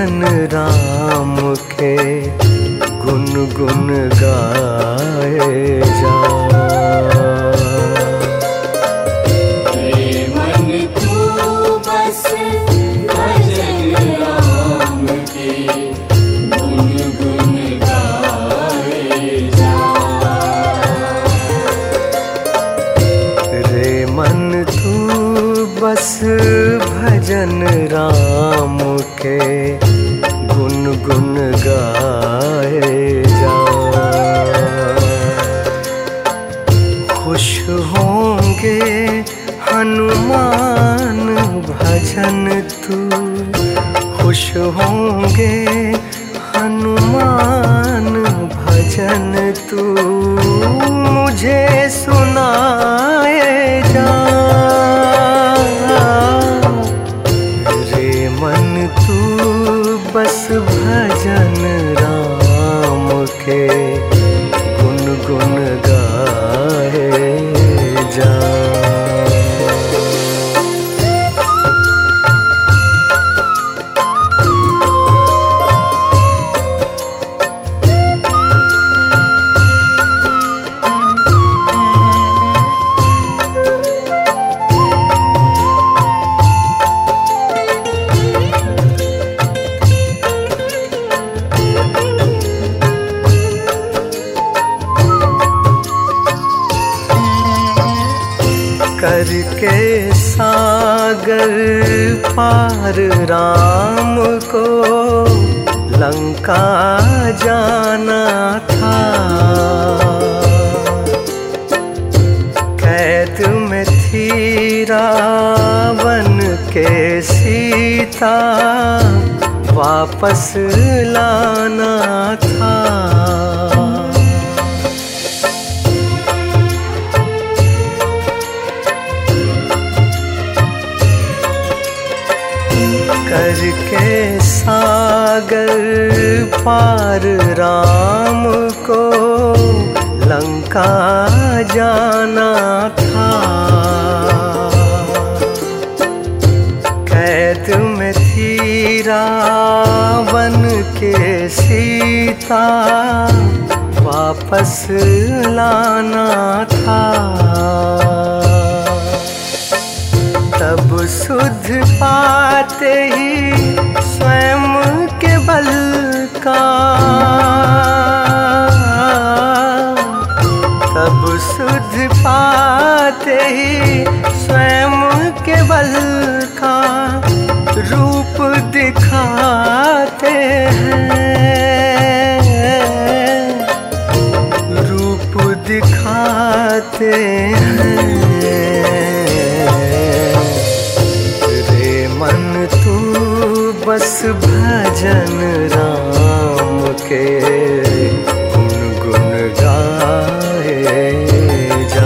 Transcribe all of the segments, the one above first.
भजन राम के गुन गुन गाए जा। रे मन तू बस भजन राम के गुन गुन गाए जा। रे मन तू बस भजन राम के गुन गुन गाए जा। खुश होंगे हनुमान भजन तू, खुश होंगे हनुमान भजन तू मुझे सुनाए जा। रे मन तू बस भजन राम के गुन गुन गाए जा। करके सागर पार राम को लंका जाना था। कैद में थी रावण के सीता, वापस लाना था। करके सागर पार राम को लंका जाना था। कैद में थी रावण के सीता, वापस लाना था। तब सुध पाते ही स्वयं के बल का, तब सुध पाते ही स्वयं के बल का रूप दिखाते हैं, रूप दिखाते हैं। मन तू बस भजन राम के गुन गुन गाए जा।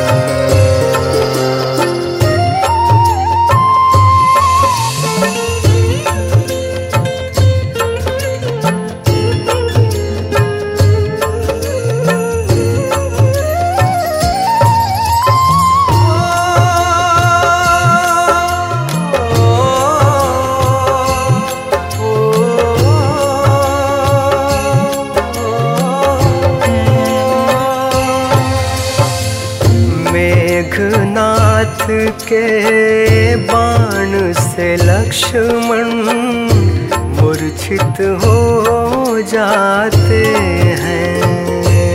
मेघनाथ के बाण से लक्ष्मण मूर्छित हो जाते हैं।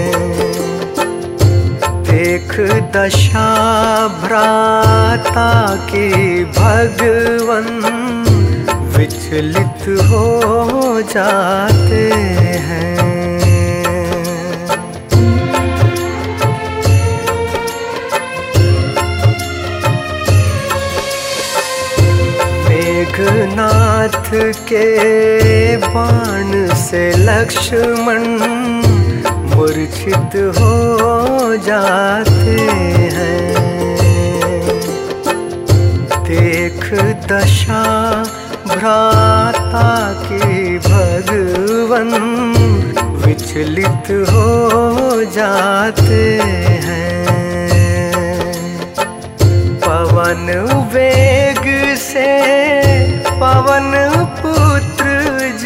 देख दशा भ्राता की भगवन विचलित हो जाते हैं। मेघनाथ के बाण से लक्ष्मण मूर्छित हो जाते हैं। देख दशा भ्राता की भगवन विचलित हो जाते हैं। पवन वेग से पवन पुत्र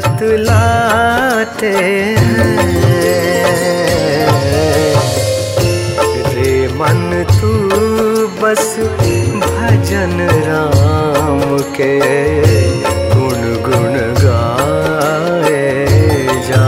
बतलाते हैं। रे मन तू बस भजन राम के गुण गुण गाए जा।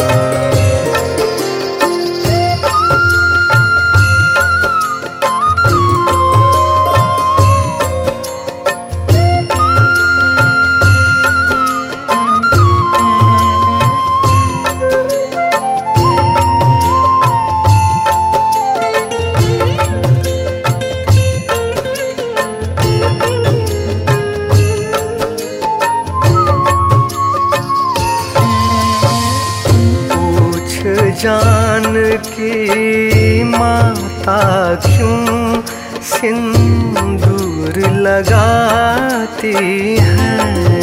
जान की माता क्यों सिंदूर लगाती है।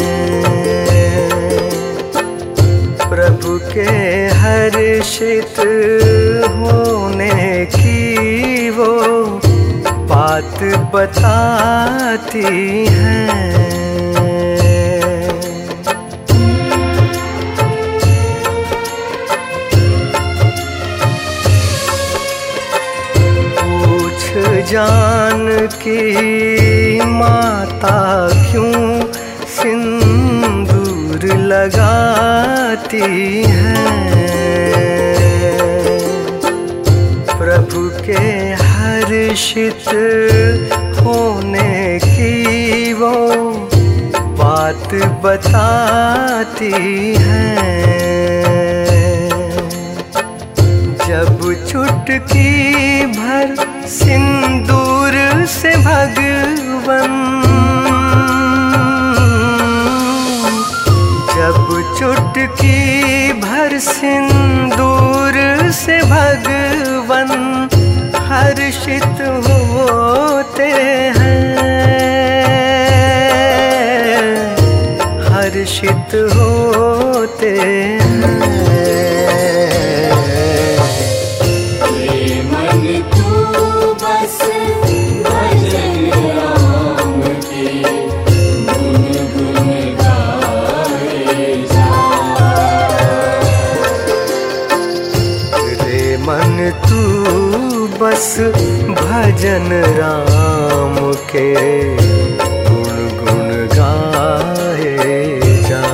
प्रभु के हर्षित होने की वो बात बताती है। जान की माता क्यों सिंदूर लगाती है। प्रभु के हर्षित होने की वो बात बताती है। जब चुटकी भर सिंदूर से भगवन, जब चुटकी भर सिंदूर से भगवन हर्षित होते हैं, हर्षित होते हैं। मन तू बस भजन राम के गुण गुण गाए जा।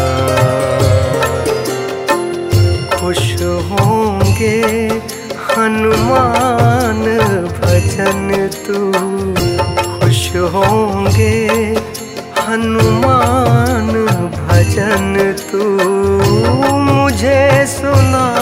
खुश होंगे हनुमान भजन तू, खुश होंगे हनुमान भजन तू मुझे सुना